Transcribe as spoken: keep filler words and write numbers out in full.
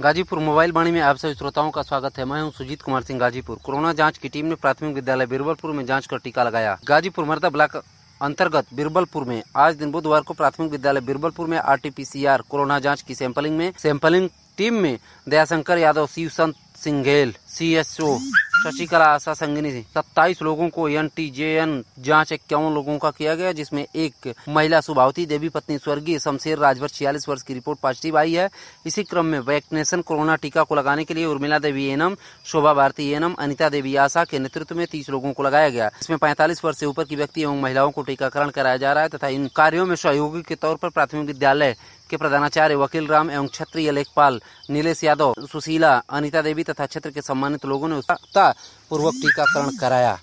Ghazipur mobile वाणी में आप सभी श्रोताओं का स्वागत है। मैं हूं सुजीत कुमार सिंह गाजीपुर। कोरोना जांच की टीम ने प्राथमिक विद्यालय बिरबलपुर में जांच कर टीका लगाया। गाजीपुर मर्दा ब्लॉक अंतर्गत बिरबलपुर में आज दिन बुधवार को प्राथमिक विद्यालय बिरबलपुर में R T P C R corona जांच की सैंपलिंग में सैंपलिंग टीम में दयाशंकर यादव, शिव संत सिंघेल, सी एस ओ शशिकला आशा संगिनी सत्ताईस लोगों को एंटीजेन जांच इक्यावन लोगों का किया गया, जिसमें एक महिला सुभावती देवी पत्नी स्वर्गीय शमशेर राजभर छियालीस वर्ष की रिपोर्ट पॉजिटिव आई है। इसी क्रम में वैक्सीनेशन कोरोना टीका को लगाने के लिए उर्मिला देवी एनम, शोभा भारती एनम, अनिता देवी आशा के नेतृत्व में तीस लोगों को लगाया गया। इसमें पैंतालीस वर्ष से ऊपर की व्यक्ति एवं महिलाओं को टीकाकरण कराया जा रहा है तथा इन कार्यों में सहयोगी के तौर पर प्राथमिक विद्यालय के प्रधानाचार्य वकील राम एवं क्षत्रिय लेखपाल नीलेश यादव, सुशीला, अनिता देवी तथा क्षेत्र के सम्मानित लोगों ने उत्साहपूर्वक टीकाकरण कराया।